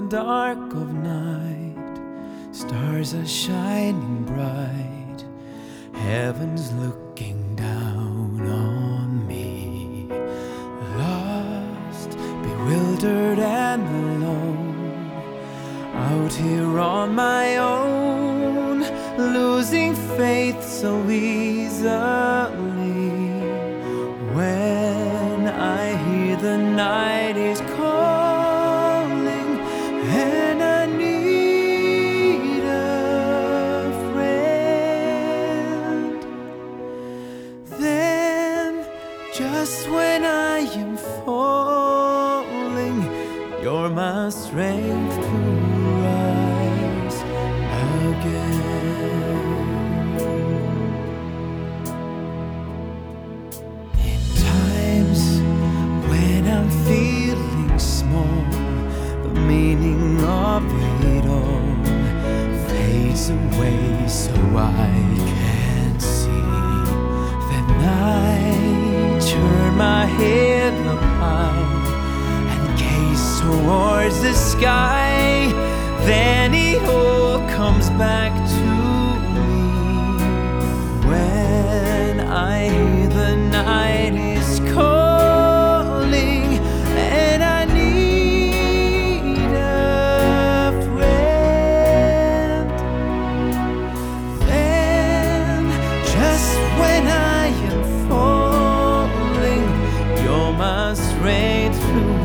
dark of night, stars are shining bright, heaven's looking down on me. Lost, bewildered and alone, out here on my own, losing faith so easily. When I hear the night is calling and I need a friend, then just when I am falling, you're my strength to rise again. In times when I'm feeling small, the meaning of it all fades away so I can't see. Then I turn my head up high and gaze towards the sky. Then it all comes back to me. When I hear the night is calling and I need a friend, then just when I am falling, you're my strength to